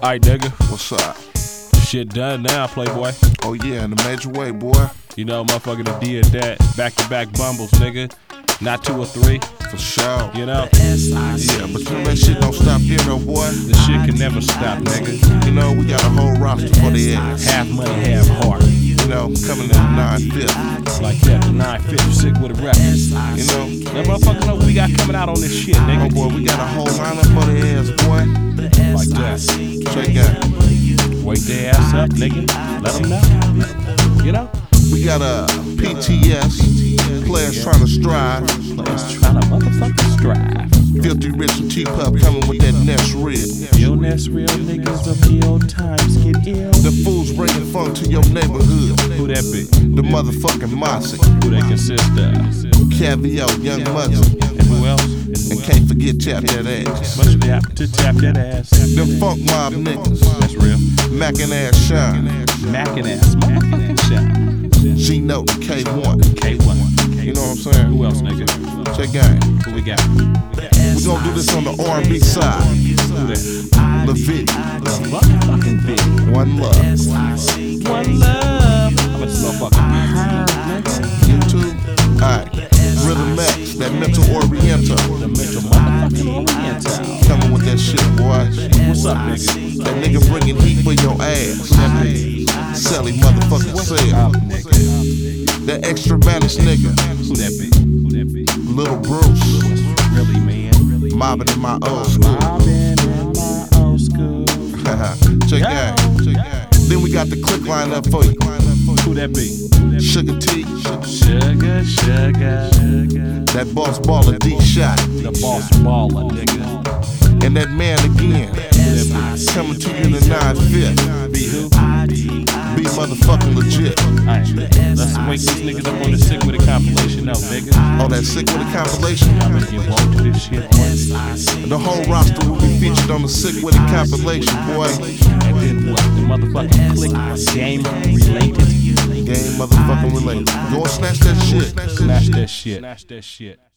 Aight, nigga. What's up? Shit done now, Playboy. Oh yeah, in a major way, boy. You know, motherfucker, the D and that. Back-to-back bumbles, nigga. Not 2 or 3. For sure. You know? Yeah, but you know that shit don't stop there, though, boy. This shit can never stop, nigga. You know, we got a whole roster for the ass. Half money, half heart. You know, coming in 9/5. Like that, the 9/5, sick with a rep. You know? That motherfucker know what we got coming out on this shit, Oh nigga. boy, we got a whole lineup for the ass, boy. Like that. Check out. Wake their ass up, nigga. Let them know. You know? We got a PTS, players trying to strive. Players trying to motherfucking strive. Filthy Rich and T-Pup coming with that next rib. Yo, that's real niggas of the old times get ill. The fools bringing funk to your neighborhood. Who that be? The motherfucking Mossy. Who they consist of? Caviar, Young Muggsy. And who else? And can't forget Tap That Ass. Much tap to tap that ass. Them funk mob niggas. That's real. Mac and Ass Shine. Mackin' ass, motherfucking shot. G-Note and K1. K1. You know what I'm saying? Who else, nigga? Check out. Who we got? We gonna do this on the R&B side. Who that? LaVit. Motherfucking big. One Love. One love. How much motherfucking YouTube. Alright. Rhythm X. That mental Oriental. The mental motherfucking oriental. Coming with that shit, boy. What's up, nigga? That nigga bringing heat for your ass. Selly motherfucking sale. That extra vanish nigga. Who that be? Who that be? Little Bruce. Really, man? Mobbing in my old school. Mobbing in my old school. Check out. Then we got the click line up for you. Who that be? Sugar T. Sugar, sugar. That boss baller D-Shot. The boss baller, nigga. And that man again. Coming to you in the 9/5. Be who? Be motherfucking legit. Alright, let's wake these niggas up on the Sick With It compilation now, nigga. Oh, that Sick With It compilation. I'm gonna get woke to this shit, boy. The whole roster will be featured on the Sick With It compilation, boy. And then what? The motherfucking click game related. Game motherfucking related. Go and snatch that shit. Smash that shit.